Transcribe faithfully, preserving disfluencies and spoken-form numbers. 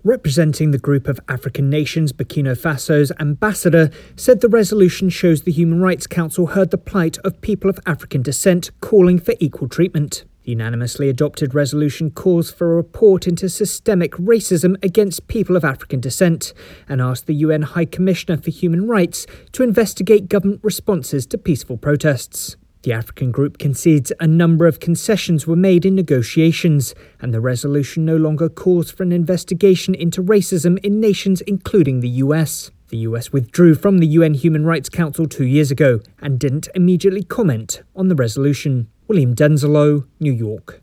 Representing the group of African nations, Burkina Faso's ambassador said the resolution shows the Human Rights Council heard the plight of people of African descent, calling for equal treatment. The unanimously adopted resolution calls for a report into systemic racism against people of African descent and asked the U N High Commissioner for Human Rights to investigate government responses to peaceful protests. The African group concedes a number of concessions were made in negotiations, and the resolution no longer calls for an investigation into racism in nations including the U S. The U S withdrew from the U N Human Rights Council two years ago and didn't immediately comment on the resolution. William Denzelo, New York.